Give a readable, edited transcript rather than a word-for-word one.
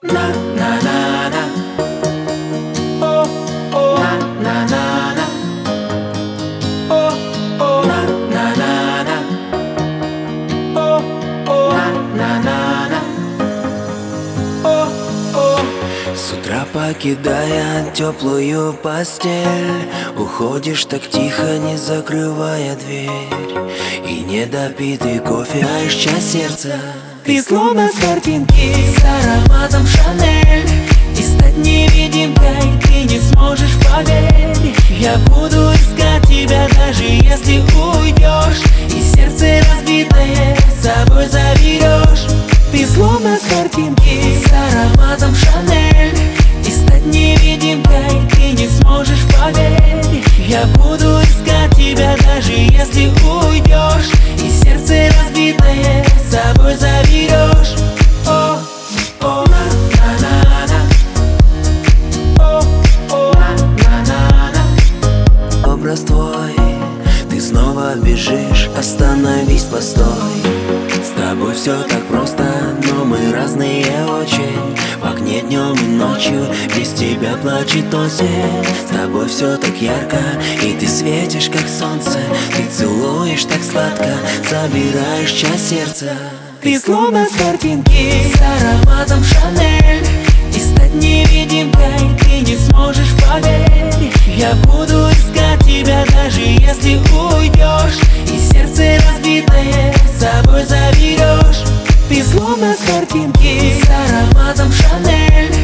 Na na na na. Oh oh. Na na na na. Oh oh. Na na na na. Oh oh. На на на на. Oh oh. С утра покидая теплую постель, уходишь так тихо, не закрывая дверь. И недопитый кофе, даешь часть сердца. Ты словно с картинки, с ароматом Шанель. И стать невидимкой ты не сможешь, поверь. Я буду искать тебя, даже если уйдешь. И сердце разбитое с собой заберешь. Ты словно с картинки, с ароматом Шанель. И стать невидимкой ты не сможешь, поверь. Я буду искать тебя, даже если уйдешь. И сердце разбитое с собой заберешь. О, о, на-на-на-на. О, о, на-на-на-на. Образ твой, ты снова бежишь, остановись, постой. С тобой все так просто, но мы разные очень. В окне днем и ночью, без тебя плачет осень. С тобой все так ярко, и ты светишь, как солнце. Ты целуешь так сладко, забираешь часть сердца. Ты словно с картинки, с ароматом Шанель. И стать невидимкой ты не сможешь, поверь. Я буду искать тебя, даже если